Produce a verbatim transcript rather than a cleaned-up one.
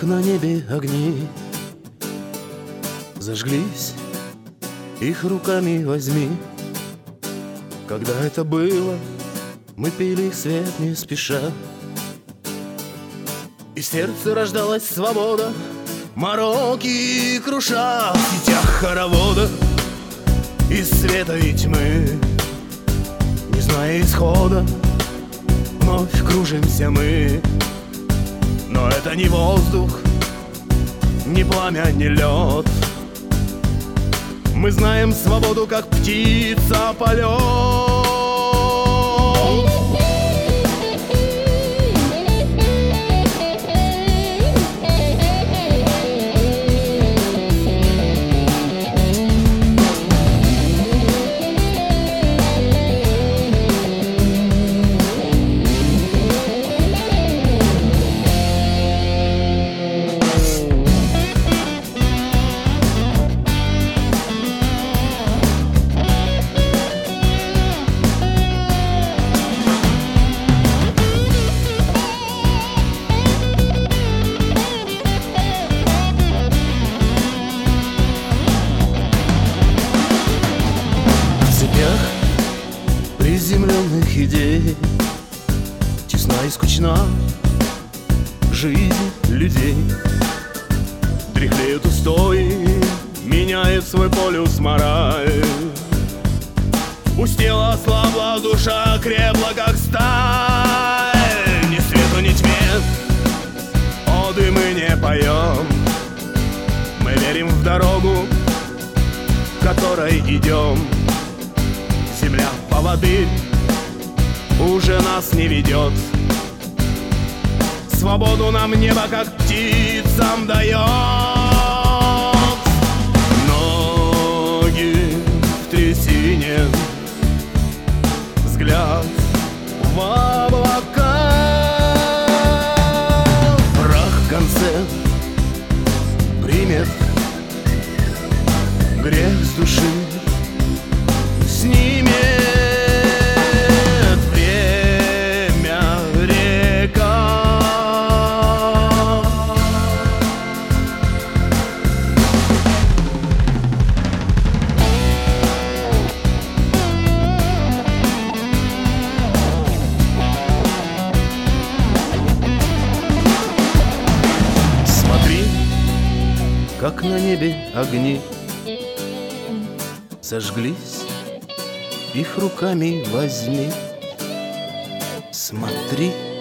как на небе огни, зажглись, их руками возьми. Когда это было, мы пили их свет не спеша, и в сердце рождалась свобода, мороки круша. В сетях хоровода из света и тьмы, не зная исхода, вновь кружимся мы. Но это не воздух, не пламя, не лед. Мы знаем свободу, как птица полет. Приземленных идей тесна и скучна жизнь людей. Дряхлеют устои, меняет свой полюс мораль. Пустела, ослабла, душа крепла, как сталь. Ни свету, ни тьме оды мы не поем. Мы верим в дорогу, которой идем. Земля, поводырь, уже нас не ведет. Свободу нам небо, как птицам, дает. Ноги в трясине, взгляд в облака. Прах в конце примет грех с души, снимет время река. Смотри, как на небе огни зажглись, их руками возьми. Смотри,